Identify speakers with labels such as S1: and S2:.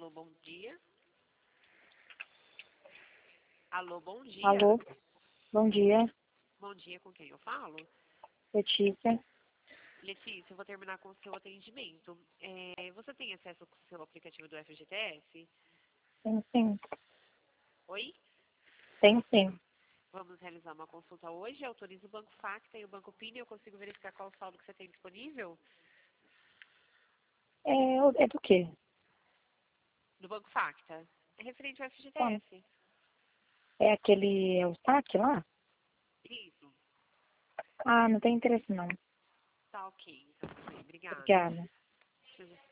S1: Alô, bom dia. Alô, bom dia.
S2: Alô, bom dia.
S1: Bom dia, com quem eu falo?
S2: Letícia.
S1: Letícia, eu vou terminar com o seu atendimento. Você tem acesso ao seu aplicativo do FGTS?
S2: Tem sim.
S1: Oi?
S2: Tem sim.
S1: Vamos realizar uma consulta hoje. Autoriza o Banco Facta e o Banco Pini. Eu consigo verificar qual o saldo que você tem disponível?
S2: É do quê?
S1: Do Banco Facta. É referente ao
S2: Ah,
S1: FGTS.
S2: é o saque lá?
S1: Isso.
S2: Ah, não tem interesse não.
S1: Tá ok. Então, tudo bem. Obrigada.
S2: Obrigada.
S1: Deixa eu